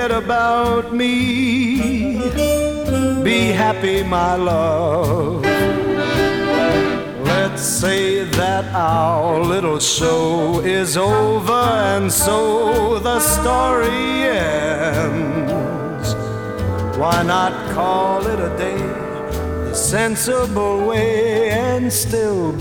forget about me. Be happy, my love. Let's say that our little show is over, and so the story ends. Why not call it a day the sensible way and still